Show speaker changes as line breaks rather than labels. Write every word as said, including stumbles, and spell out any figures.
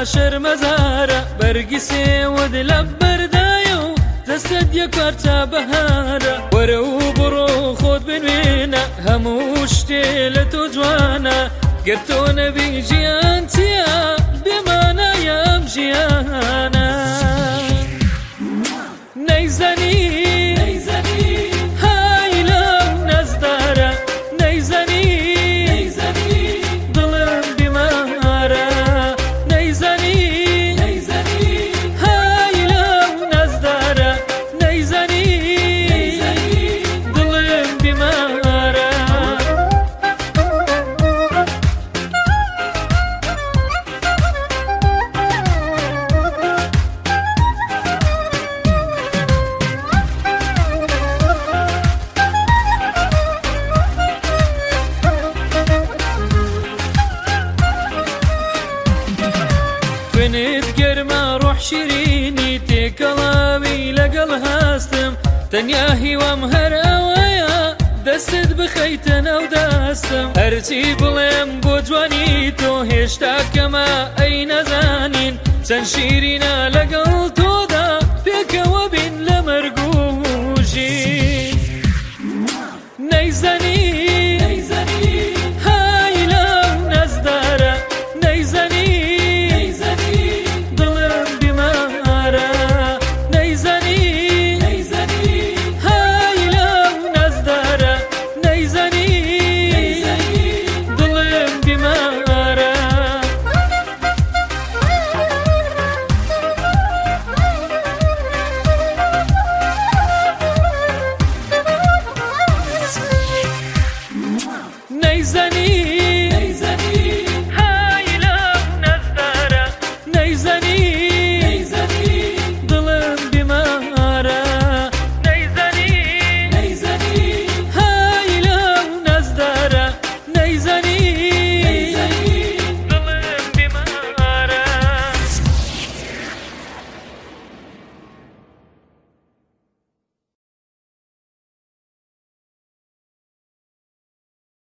شەرمەزارە بەرگی سێوەد لە بەردایە و دەستت یەک پارچە بەهارە وەرە و بڕۆ خۆت بنوێنە هەموو شتێ لە تۆ جوانە گەر تۆ نەبی ژیان چییە بێمانایە ئەم ژیانە نەیزەنی های لەو نەزدارە نەیزەنی دڵم بیمارە نەیزەنی های لەو نەزدارە نەیزەنی دڵم بیمارە خوێنت گەرمە ڕۆح شیرینی تێکەڵاوی لەگەڵ هەستم تەنیا هیوام هەر ئەوەیە دەستت بخەیتە ناو دەستم هەرچی بڵێم بۆ جوانی تۆ هێشتا کەمە ئەی نەزانین چەند شیرینە لەگەڵ